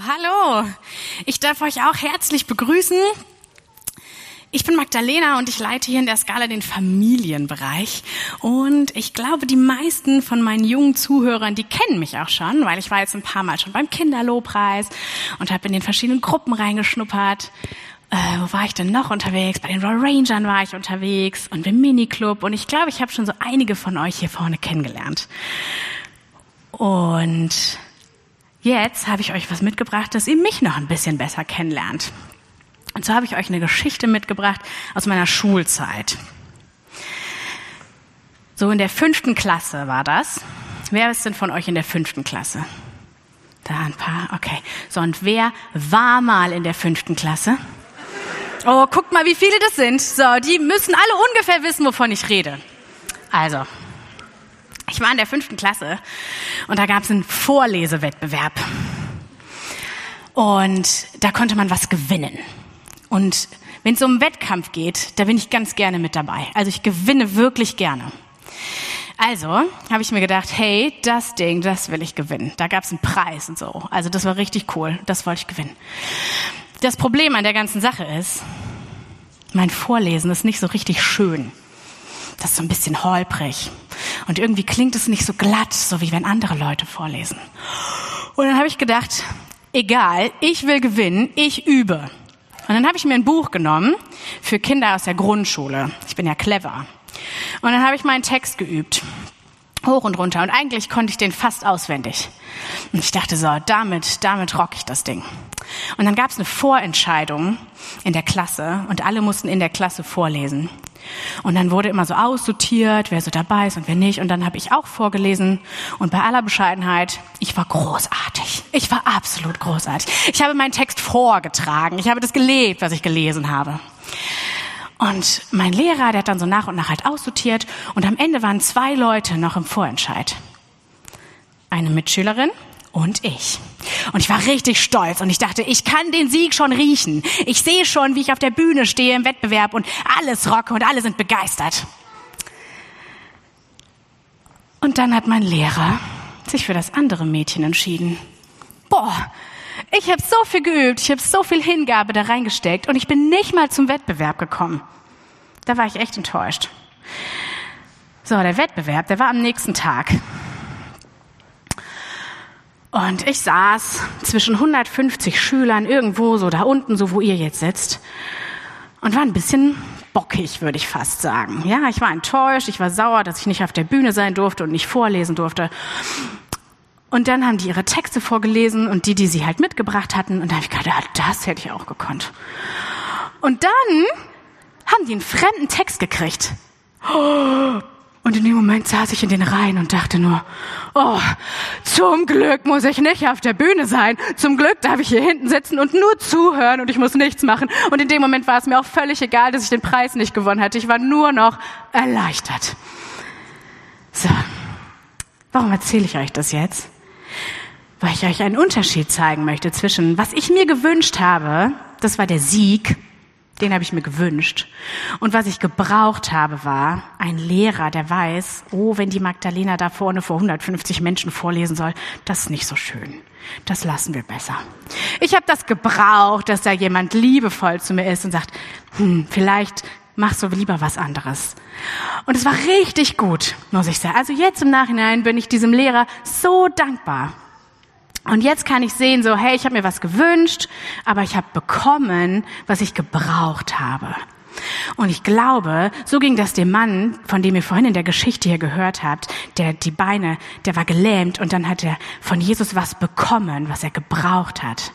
Hallo. Ich darf euch auch herzlich begrüßen. Ich bin Magdalena und ich leite hier in der Scala den Familienbereich. Und ich glaube, die meisten von meinen jungen Zuhörern, die kennen mich auch schon, weil ich war jetzt ein paar Mal schon beim Kinderlobpreis und habe in den verschiedenen Gruppen reingeschnuppert. Wo war ich denn noch unterwegs? Bei den Royal Rangern war ich unterwegs und im Miniclub. Und ich glaube, ich habe schon so einige von euch hier vorne kennengelernt. Und jetzt habe ich euch was mitgebracht, dass ihr mich noch ein bisschen besser kennenlernt. Und so habe ich euch eine Geschichte mitgebracht aus meiner Schulzeit. So in der 5. Klasse war das. Wer ist denn von euch in der 5. Klasse? Da ein paar, okay. So, und wer war mal in der 5. Klasse? Oh, guckt mal, wie viele das sind. So, die müssen alle ungefähr wissen, wovon ich rede. Also, ich war in der 5. Klasse und da gab es einen Vorlesewettbewerb. Und da konnte man was gewinnen. Und wenn es um einen Wettkampf geht, da bin ich ganz gerne mit dabei. Also ich gewinne wirklich gerne. Also habe ich mir gedacht, hey, das Ding, das will ich gewinnen. Da gab es einen Preis und so. Also das war richtig cool, das wollte ich gewinnen. Das Problem an der ganzen Sache ist, mein Vorlesen ist nicht so richtig schön. Das ist so ein bisschen holprig. Und irgendwie klingt es nicht so glatt, so wie wenn andere Leute vorlesen. Und dann habe ich gedacht, egal, ich will gewinnen, ich übe. Und dann habe ich mir ein Buch genommen für Kinder aus der Grundschule. Ich bin ja clever. Und dann habe ich meinen Text geübt. Hoch und runter. Und eigentlich konnte ich den fast auswendig. Und ich dachte so, damit rock ich das Ding. Und dann gab es eine Vorentscheidung in der Klasse. Und alle mussten in der Klasse vorlesen. Und dann wurde immer so aussortiert, wer so dabei ist und wer nicht. Und dann habe ich auch vorgelesen. Und bei aller Bescheidenheit, ich war großartig. Ich war absolut großartig. Ich habe meinen Text vorgetragen. Ich habe das gelebt, was ich gelesen habe. Und mein Lehrer, der hat dann so nach und nach halt aussortiert. Und am Ende waren 2 Leute noch im Vorentscheid. Eine Mitschülerin und ich. Und ich war richtig stolz und ich dachte, ich kann den Sieg schon riechen. Ich sehe schon, wie ich auf der Bühne stehe im Wettbewerb und alles rocke und alle sind begeistert. Und dann hat mein Lehrer sich für das andere Mädchen entschieden. Boah, ich habe so viel geübt, ich habe so viel Hingabe da reingesteckt und ich bin nicht mal zum Wettbewerb gekommen. Da war ich echt enttäuscht. So, der Wettbewerb, der war am nächsten Tag. Und ich saß zwischen 150 Schülern irgendwo so da unten, so wo ihr jetzt sitzt. Und war ein bisschen bockig, würde ich fast sagen. Ja, ich war enttäuscht, ich war sauer, dass ich nicht auf der Bühne sein durfte und nicht vorlesen durfte. Und dann haben die ihre Texte vorgelesen und die sie halt mitgebracht hatten. Und da habe ich gedacht, ja, das hätte ich auch gekonnt. Und dann haben die einen fremden Text gekriegt. Und in dem Moment saß ich in den Reihen und dachte nur, oh, zum Glück muss ich nicht auf der Bühne sein. Zum Glück darf ich hier hinten sitzen und nur zuhören und ich muss nichts machen. Und in dem Moment war es mir auch völlig egal, dass ich den Preis nicht gewonnen hatte. Ich war nur noch erleichtert. So, warum erzähle ich euch das jetzt? Weil ich euch einen Unterschied zeigen möchte zwischen, was ich mir gewünscht habe, das war der Sieg, den habe ich mir gewünscht. Und was ich gebraucht habe, war ein Lehrer, der weiß, oh, wenn die Magdalena da vorne vor 150 Menschen vorlesen soll, das ist nicht so schön. Das lassen wir besser. Ich habe das gebraucht, dass da jemand liebevoll zu mir ist und sagt, vielleicht machst du lieber was anderes. Und es war richtig gut, muss ich sagen. Also jetzt im Nachhinein bin ich diesem Lehrer so dankbar. Und jetzt kann ich sehen, so, hey, ich habe mir was gewünscht, aber ich habe bekommen, was ich gebraucht habe. Und ich glaube, so ging das dem Mann, von dem ihr vorhin in der Geschichte hier gehört habt, der war gelähmt und dann hat er von Jesus was bekommen, was er gebraucht hat.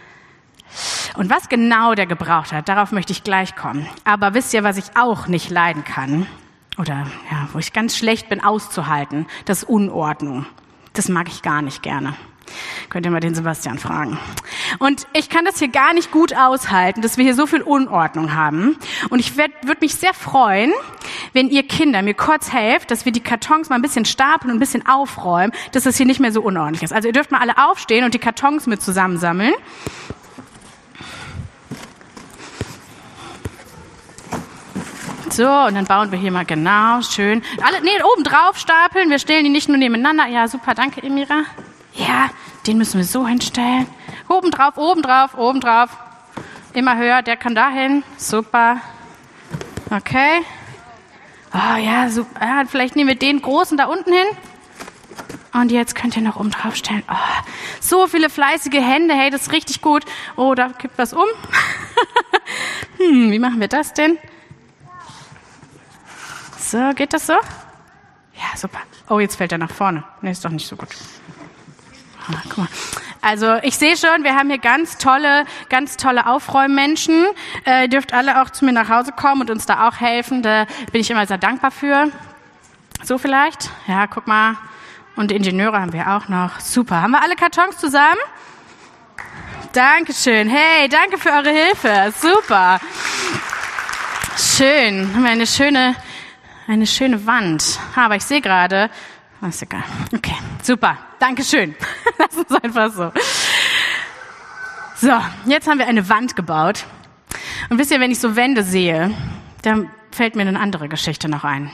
Und was genau der gebraucht hat, darauf möchte ich gleich kommen. Aber wisst ihr, was ich auch nicht leiden kann? Oder ja, wo ich ganz schlecht bin auszuhalten, das ist Unordnung. Das mag ich gar nicht gerne. Könnt ihr mal den Sebastian fragen. Und ich kann das hier gar nicht gut aushalten, dass wir hier so viel Unordnung haben. Und ich würde mich sehr freuen, wenn ihr Kinder mir kurz helft, dass wir die Kartons mal ein bisschen stapeln und ein bisschen aufräumen, dass das hier nicht mehr so unordentlich ist. Also ihr dürft mal alle aufstehen und die Kartons mit zusammensammeln. So, und dann bauen wir hier mal genau schön. Oben drauf stapeln. Wir stellen die nicht nur nebeneinander. Ja, super, danke, Emira. Ja, den müssen wir so hinstellen. Oben drauf, oben drauf, oben drauf. Immer höher, der kann dahin. Super. Okay. Oh ja, super. Ja, vielleicht nehmen wir den großen da unten hin. Und jetzt könnt ihr noch oben drauf stellen. Oh, so viele fleißige Hände. Hey, das ist richtig gut. Oh, da kippt was um. Wie machen wir das denn? So, geht das so? Ja, super. Oh, jetzt fällt er nach vorne. Nee, ist doch nicht so gut. Ah, guck mal. Also ich sehe schon, wir haben hier ganz tolle Aufräummenschen. Ihr dürft alle auch zu mir nach Hause kommen und uns da auch helfen. Da bin ich immer sehr dankbar für. So vielleicht? Ja, guck mal. Und Ingenieure haben wir auch noch. Super. Haben wir alle Kartons zusammen? Dankeschön. Hey, danke für eure Hilfe. Super. Schön. Haben wir eine schöne Wand. Aber ich sehe gerade, ist egal. Okay, super. Dankeschön. Lass uns einfach so. So, jetzt haben wir eine Wand gebaut. Und wisst ihr, wenn ich so Wände sehe, dann fällt mir eine andere Geschichte noch ein.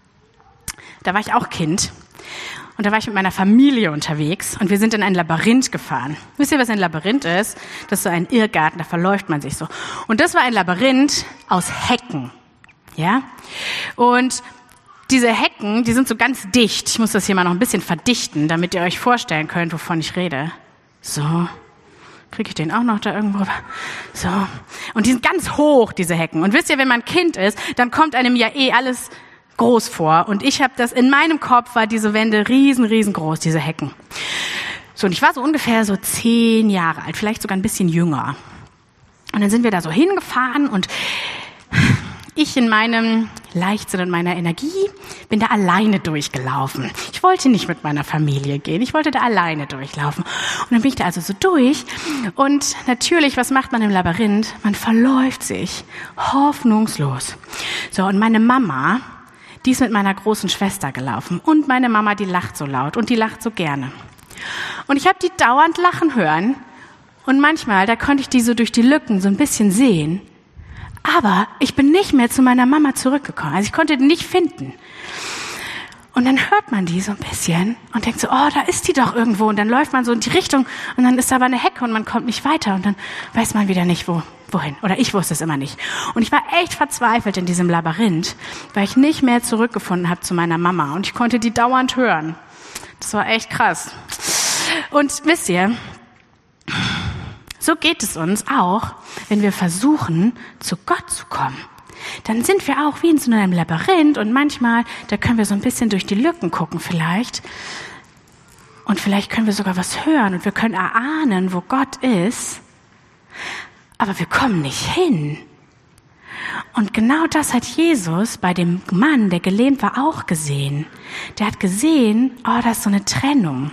Da war ich auch Kind. Und da war ich mit meiner Familie unterwegs und wir sind in ein Labyrinth gefahren. Wisst ihr, was ein Labyrinth ist? Das ist so ein Irrgarten, da verläuft man sich so. Und das war ein Labyrinth aus Hecken. Ja? Und diese Hecken, die sind so ganz dicht. Ich muss das hier mal noch ein bisschen verdichten, damit ihr euch vorstellen könnt, wovon ich rede. So. Kriege ich den auch noch da irgendwo? So. Und die sind ganz hoch, diese Hecken. Und wisst ihr, wenn man Kind ist, dann kommt einem ja alles groß vor. Und ich habe das, in meinem Kopf war diese Wände riesengroß, diese Hecken. So, und ich war so ungefähr so 10 Jahre alt, vielleicht sogar ein bisschen jünger. Und dann sind wir da so hingefahren und ich in meinem Leichtsinn und meiner Energie bin da alleine durchgelaufen. Ich wollte nicht mit meiner Familie gehen, ich wollte da alleine durchlaufen. Und dann bin ich da also so durch. Und natürlich, was macht man im Labyrinth? Man verläuft sich hoffnungslos. So, und meine Mama, die ist mit meiner großen Schwester gelaufen. Und meine Mama, die lacht so laut und die lacht so gerne. Und ich habe die dauernd lachen hören. Und manchmal, da konnte ich die so durch die Lücken so ein bisschen sehen. Aber ich bin nicht mehr zu meiner Mama zurückgekommen. Also ich konnte die nicht finden. Und dann hört man die so ein bisschen und denkt so, oh, da ist die doch irgendwo. Und dann läuft man so in die Richtung und dann ist da aber eine Hecke und man kommt nicht weiter. Und dann weiß man wieder nicht, wohin. Oder ich wusste es immer nicht. Und ich war echt verzweifelt in diesem Labyrinth, weil ich nicht mehr zurückgefunden habe zu meiner Mama. Und ich konnte die dauernd hören. Das war echt krass. Und wisst ihr, so geht es uns auch, wenn wir versuchen, zu Gott zu kommen. Dann sind wir auch wie in so einem Labyrinth und manchmal, da können wir so ein bisschen durch die Lücken gucken vielleicht. Und vielleicht können wir sogar was hören und wir können erahnen, wo Gott ist. Aber wir kommen nicht hin. Und genau das hat Jesus bei dem Mann, der gelähmt war, auch gesehen. Der hat gesehen, oh, da ist so eine Trennung.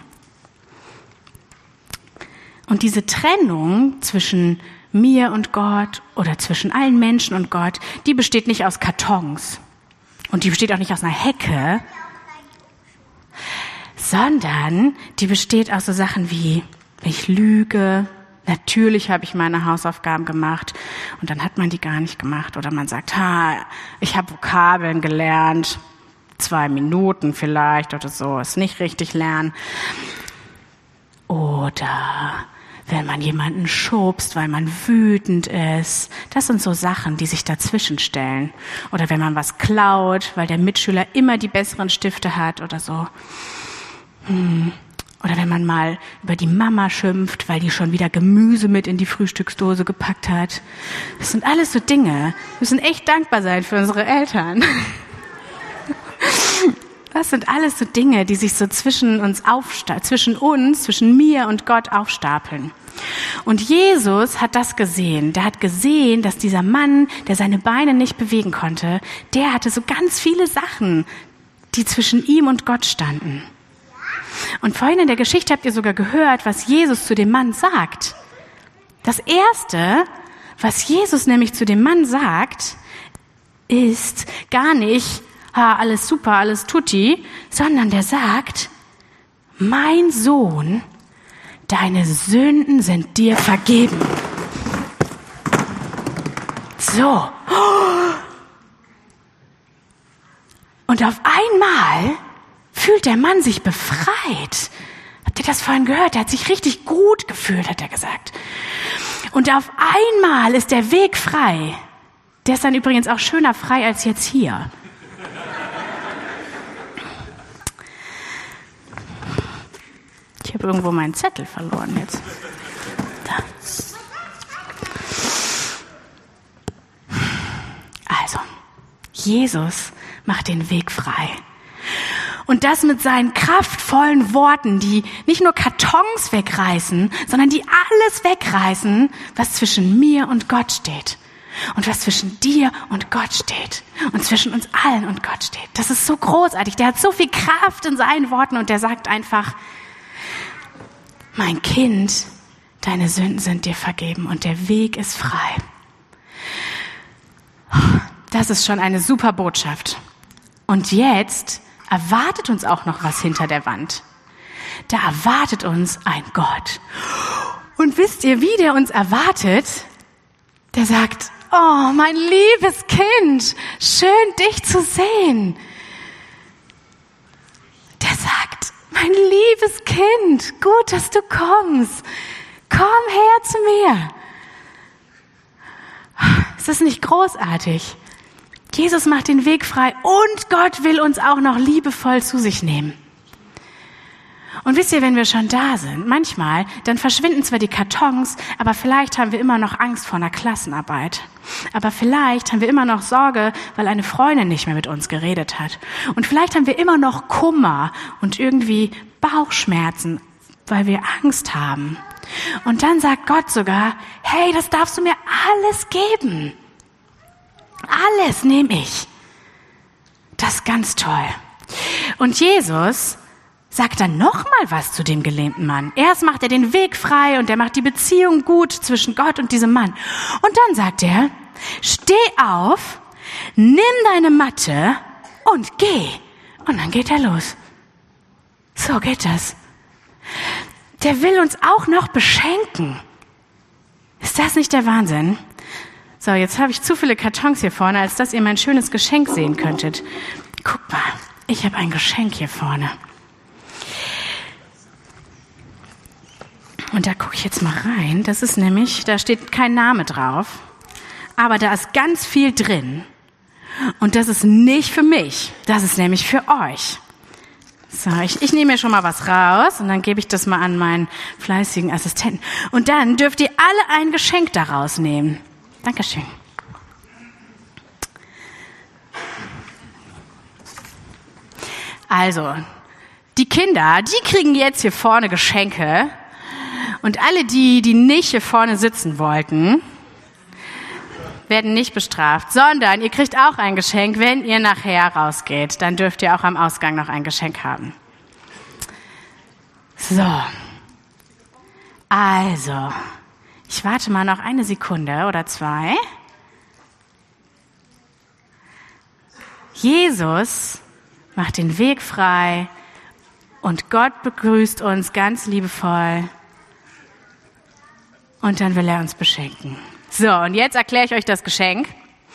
Und diese Trennung zwischen mir und Gott oder zwischen allen Menschen und Gott, die besteht nicht aus Kartons und die besteht auch nicht aus einer Hecke, sondern die besteht aus so Sachen wie, ich lüge, natürlich habe ich meine Hausaufgaben gemacht und dann hat man die gar nicht gemacht oder man sagt, ich habe Vokabeln gelernt, 2 Minuten vielleicht oder so, ist nicht richtig lernen. Oder wenn man jemanden schubst, weil man wütend ist. Das sind so Sachen, die sich dazwischen stellen. Oder wenn man was klaut, weil der Mitschüler immer die besseren Stifte hat oder so. Oder wenn man mal über die Mama schimpft, weil die schon wieder Gemüse mit in die Frühstücksdose gepackt hat. Das sind alles so Dinge. Wir müssen echt dankbar sein für unsere Eltern. Das sind alles so Dinge, die sich so zwischen mir und Gott aufstapeln. Und Jesus hat das gesehen. Der hat gesehen, dass dieser Mann, der seine Beine nicht bewegen konnte, der hatte so ganz viele Sachen, die zwischen ihm und Gott standen. Und vorhin in der Geschichte habt ihr sogar gehört, was Jesus zu dem Mann sagt. Das Erste, was Jesus nämlich zu dem Mann sagt, ist gar nicht, alles super, alles tutti, sondern der sagt, mein Sohn, deine Sünden sind dir vergeben. So. Und auf einmal fühlt der Mann sich befreit. Habt ihr das vorhin gehört? Er hat sich richtig gut gefühlt, hat er gesagt. Und auf einmal ist der Weg frei. Der ist dann übrigens auch schöner frei als jetzt hier. Ich habe irgendwo meinen Zettel verloren jetzt. Da. Also, Jesus macht den Weg frei. Und das mit seinen kraftvollen Worten, die nicht nur Kartons wegreißen, sondern die alles wegreißen, was zwischen mir und Gott steht. Und was zwischen dir und Gott steht. Und zwischen uns allen und Gott steht. Das ist so großartig. Der hat so viel Kraft in seinen Worten und der sagt einfach, mein Kind, deine Sünden sind dir vergeben und der Weg ist frei. Das ist schon eine super Botschaft. Und jetzt erwartet uns auch noch was hinter der Wand. Da erwartet uns ein Gott. Und wisst ihr, wie der uns erwartet? Der sagt, oh, mein liebes Kind, schön dich zu sehen. Der sagt, mein liebes Kind, gut, dass du kommst. Komm her zu mir. Ist das nicht großartig? Jesus macht den Weg frei und Gott will uns auch noch liebevoll zu sich nehmen. Und wisst ihr, wenn wir schon da sind, manchmal, dann verschwinden zwar die Kartons, aber vielleicht haben wir immer noch Angst vor einer Klassenarbeit. Aber vielleicht haben wir immer noch Sorge, weil eine Freundin nicht mehr mit uns geredet hat. Und vielleicht haben wir immer noch Kummer und irgendwie Bauchschmerzen, weil wir Angst haben. Und dann sagt Gott sogar, hey, das darfst du mir alles geben. Alles nehme ich. Das ist ganz toll. Und Jesus sagt dann noch mal was zu dem gelähmten Mann. Erst macht er den Weg frei und er macht die Beziehung gut zwischen Gott und diesem Mann. Und dann sagt er, steh auf, nimm deine Matte und geh. Und dann geht er los. So geht das. Der will uns auch noch beschenken. Ist das nicht der Wahnsinn? So, jetzt habe ich zu viele Kartons hier vorne, als dass ihr mein schönes Geschenk sehen könntet. Guck mal, ich habe ein Geschenk hier vorne. Und da gucke ich jetzt mal rein. Das ist nämlich, da steht kein Name drauf, aber da ist ganz viel drin. Und das ist nicht für mich, das ist nämlich für euch. So, ich nehme mir schon mal was raus und dann gebe ich das mal an meinen fleißigen Assistenten. Und dann dürft ihr alle ein Geschenk daraus nehmen. Dankeschön. Also, die Kinder, die kriegen jetzt hier vorne Geschenke. Und alle die nicht hier vorne sitzen wollten, werden nicht bestraft, sondern ihr kriegt auch ein Geschenk, wenn ihr nachher rausgeht. Dann dürft ihr auch am Ausgang noch ein Geschenk haben. So. Also, ich warte mal noch eine Sekunde oder zwei. Jesus macht den Weg frei und Gott begrüßt uns ganz liebevoll. Und dann will er uns beschenken. So, und jetzt erkläre ich euch das Geschenk.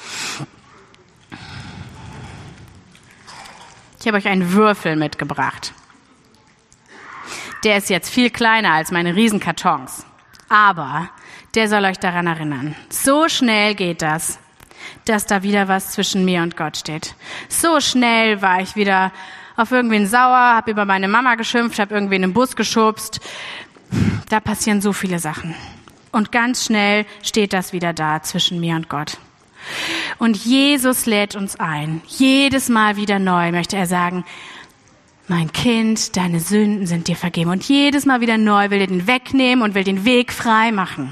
Ich habe euch einen Würfel mitgebracht. Der ist jetzt viel kleiner als meine Riesenkartons. Aber der soll euch daran erinnern. So schnell geht das, dass da wieder was zwischen mir und Gott steht. So schnell war ich wieder auf irgendwen sauer, habe über meine Mama geschimpft, habe irgendwen im Bus geschubst. Da passieren so viele Sachen. Und ganz schnell steht das wieder da zwischen mir und Gott. Und Jesus lädt uns ein. Jedes Mal wieder neu möchte er sagen, mein Kind, deine Sünden sind dir vergeben. Und jedes Mal wieder neu will er den wegnehmen und will den Weg frei machen.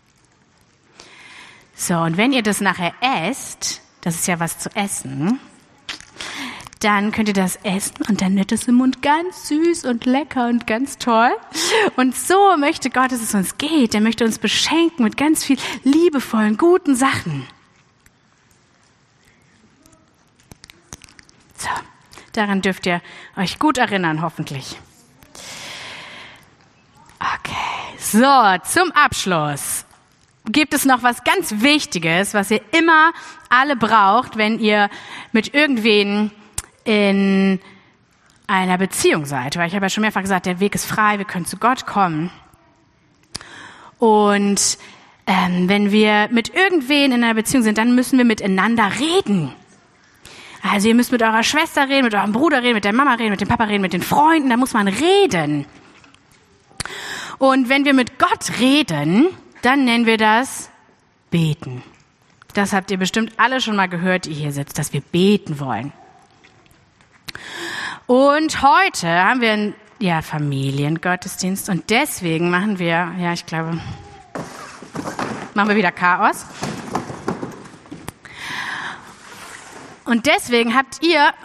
So, und wenn ihr das nachher esst, das ist ja was zu essen, dann könnt ihr das essen und dann wird es im Mund ganz süß und lecker und ganz toll. Und so möchte Gott, dass es uns geht. Er möchte uns beschenken mit ganz viel liebevollen, guten Sachen. So, daran dürft ihr euch gut erinnern, hoffentlich. Okay, so, zum Abschluss gibt es noch was ganz Wichtiges, was ihr immer alle braucht, wenn ihr mit irgendwen in einer Beziehung seid. Weil ich habe ja schon mehrfach gesagt, der Weg ist frei, wir können zu Gott kommen. Und wenn wir mit irgendwen in einer Beziehung sind, dann müssen wir miteinander reden. Also ihr müsst mit eurer Schwester reden, mit eurem Bruder reden, mit der Mama reden, mit dem Papa reden, mit den Freunden, da muss man reden. Und wenn wir mit Gott reden, dann nennen wir das Beten. Das habt ihr bestimmt alle schon mal gehört, die hier sitzt, dass wir beten wollen. Und heute haben wir einen Familiengottesdienst und deswegen machen wir wieder Chaos. Und deswegen habt ihr,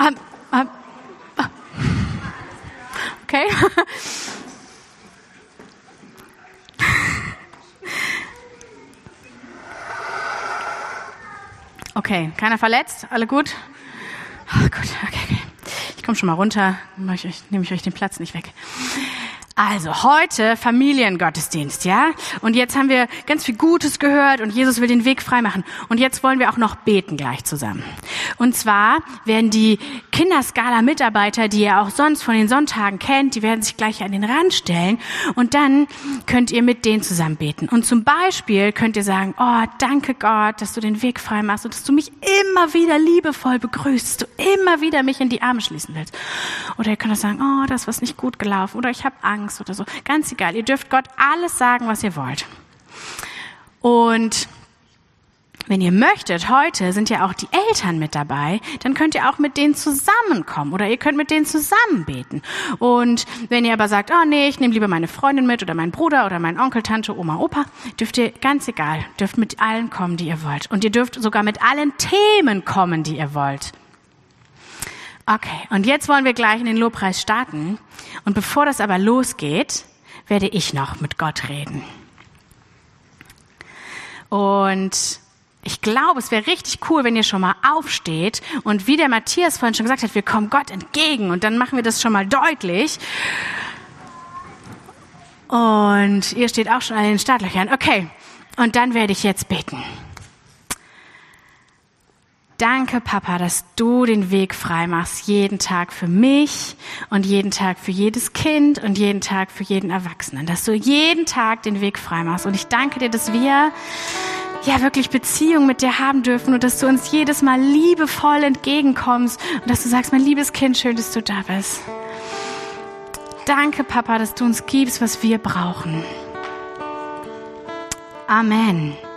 okay, okay, keiner verletzt, alle gut? Oh, gut, okay. Ich komme schon mal runter, nehme ich euch den Platz nicht weg. Also heute Familiengottesdienst, ja? Und jetzt haben wir ganz viel Gutes gehört und Jesus will den Weg freimachen. Und jetzt wollen wir auch noch beten gleich zusammen. Und zwar werden die Kinderskala-Mitarbeiter, die ihr auch sonst von den Sonntagen kennt, die werden sich gleich an den Rand stellen und dann könnt ihr mit denen zusammen beten. Und zum Beispiel könnt ihr sagen, oh, danke Gott, dass du den Weg frei machst und dass du mich immer wieder liebevoll begrüßt, dass du immer wieder mich in die Arme schließen willst. Oder ihr könnt auch sagen, oh, das ist was nicht gut gelaufen oder ich habe Angst oder so. Ganz egal. Ihr dürft Gott alles sagen, was ihr wollt. Und wenn ihr möchtet, heute sind ja auch die Eltern mit dabei, dann könnt ihr auch mit denen zusammenkommen oder ihr könnt mit denen zusammen beten. Und wenn ihr aber sagt, oh nee, ich nehme lieber meine Freundin mit oder meinen Bruder oder meinen Onkel, Tante, Oma, Opa, dürft ihr ganz egal, dürft mit allen kommen, die ihr wollt. Und ihr dürft sogar mit allen Themen kommen, die ihr wollt. Okay, und jetzt wollen wir gleich in den Lobpreis starten. Und bevor das aber losgeht, werde ich noch mit Gott reden. Und ich glaube, es wäre richtig cool, wenn ihr schon mal aufsteht und wie der Matthias vorhin schon gesagt hat, wir kommen Gott entgegen und dann machen wir das schon mal deutlich. Und ihr steht auch schon an den Startlöchern. Okay, und dann werde ich jetzt beten. Danke, Papa, dass du den Weg frei machst, jeden Tag für mich und jeden Tag für jedes Kind und jeden Tag für jeden Erwachsenen. Dass du jeden Tag den Weg frei machst. Und ich danke dir, dass wir wirklich Beziehung mit dir haben dürfen und dass du uns jedes Mal liebevoll entgegenkommst und dass du sagst, mein liebes Kind, schön, dass du da bist. Danke, Papa, dass du uns gibst, was wir brauchen. Amen.